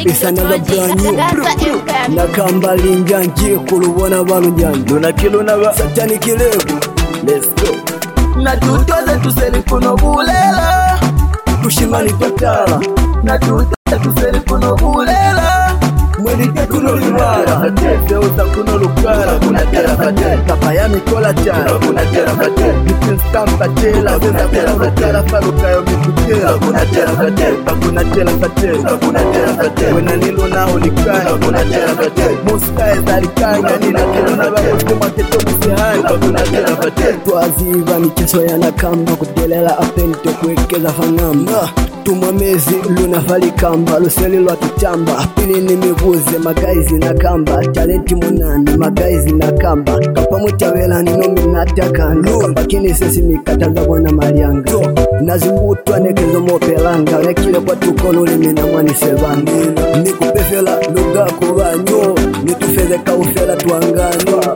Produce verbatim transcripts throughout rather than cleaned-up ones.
It's another brand new Nakamba linjanji kulubona balunjanji Lunakilo ba Satani kilevu. Let's go. Natutoze tuseli kuno bulela Tushimani patala Natutoze tuseli kuno bulela Mwelike kuno limara Deusa kuno lukara Kuna tera fate Kapa ya mikola chara Kuna tera fate Nikin stampa tela Zeza kuno lukara faruka yo mikutela Kuna tera fate Kuna tela fate Kuna tera fate Wena nilo na ulikanya Kuna tera fate Muska ezalikanya Nina kilo na babusi maketo musihanya Kuna tera fate Twaziva michezo ya nakamba kudelela apento kuekeza fanamba Tumwamezi luna falikamba luseli lwa tuchamba pili ni miguze magaizi na kamba talenti munani magaizi na kamba kapa mutawela ninomi natakanda kamba kini sesi mikataza wana marianga nazimbutwa nekezo mopelanga nekile kwa tukono limina mwani sebanga nikupefela luga kubanyo nitufeze kaufela tuanganywa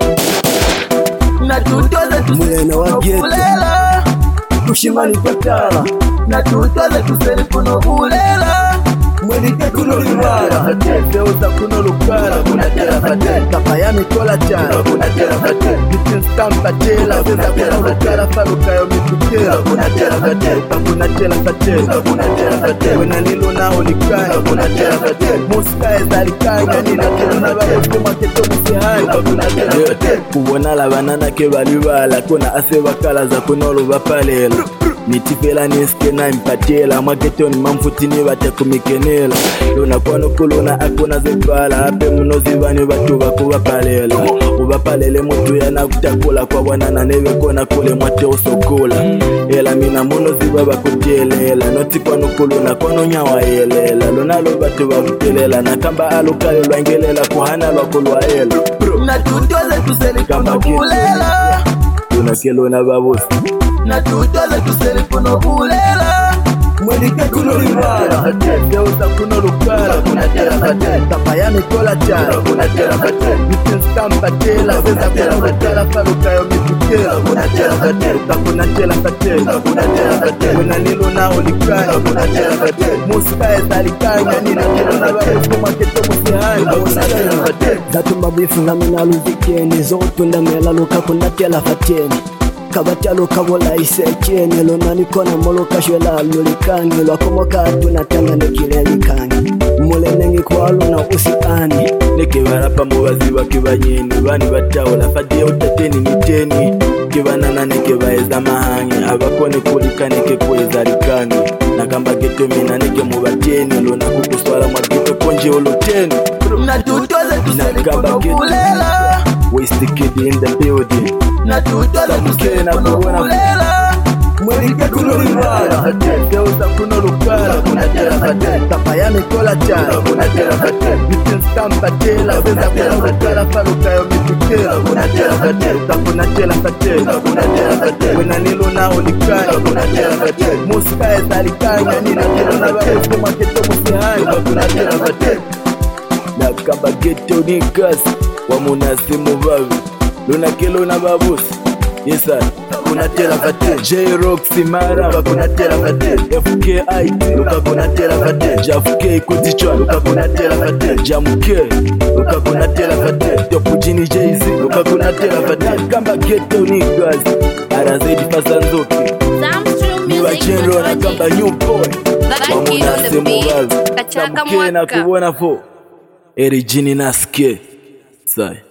Natutoze tuseli kuno bulela Tushimani patala Natutoze tuseli kuno bulela Mwelike kuno limara Deusa kuno lukara Kuna tera fate Kapa ya mikola chara Kuna tera fate Nikin stampa tela Zeza kuno lukara faruka yo mikutela Kuna tera fate Kuna tela fate Kuna tera fate Wena nilo na ulikanya Kuna tera fate Muska ezalikanya Nina kilo na babusi maketo musihanya Kuna tera fate Kubona la banana ke balibala Kona ase bakala za kunolo bapalela Nitifela niske na impatela Maketoni mamfutini batakumikenela Luna kwano kuluna akuna zepala Ape muno zivani batu bakubapalela Ubapalele mutu ya na kutakula Kwa wanana neve kona kule mwate usokola Ela mina muno ziba bakutielela Noti kwano kuluna kwano nyawa elela Luna lo batu bakutelela Nakamba alukayo lwangelela Kuhana lwa kulwa ela Natutoze tuseli kuno bulela Luna kelo na babusi Natutoze tuseli kuno bulela Mwelike kuno limara Deusa kuno lukara Kuna tera fate Kapa ya mikola chara Kuna tera fate Nikin stampa tela Zeza kuno lukara faruka yo mikutela Kuna tera fate Kuna tela fate Kuna tera fate Wena nilo na ulikanya Kuna tera fate Muska ezalikanya Nina kilo na babusi maketo musihanya Kuna tera fate Zatumba bifu na mina luzikeni Zotunda mela luka kuna tela fateni Kabatalo kabola isekeni Lona nikona moloka shwela lulikani Lwakomoka tunatanga nekilelikani Mule nengi kwa luna usiani Neke barapa mubazi bakibanyeni Bani batawula fadi ya utateni niteni Kibanana neke baeza mahangi Abakone kulika neke kweza likani Nakamba geto mina neke mubateni Lona kukuswala mwagito konje uluteni Natutoze tuseli kuno bulela Waste kid in the building Natutoze tuseli kuno bulela Mwelike kuno limara Deusa kuno lukara Kuna tera fate Kapa ya mikola chara Kuna tera fate Nikin stampa tela Zeza kuno lukara faruka yo mikutela Kuna tera fate Kuna tela fate Kuna tera fate Wena nilo na ulikanya Kuna tera fate Muska ezalikanya Nina kilo na babusi maketo musihanya Kuna tera fate Nakamba geto niggas Wamunasi mubavi Luna kilo na babusi Yesa Kuna tera fate J-Rock Simara Kuna tera fate F K I T Luka kuna tera fate Jaf K kutichwa Luka kuna tera fate Jam K Luka kuna tera fate Topu Jini Jay-Z Luka kuna tera fate Nakamba geto niggas Arazedi Fasanzoki Niwa General nakamba new boy Wamunasi mubavi Tamuke na kubona fo Eri Jini Naske Sai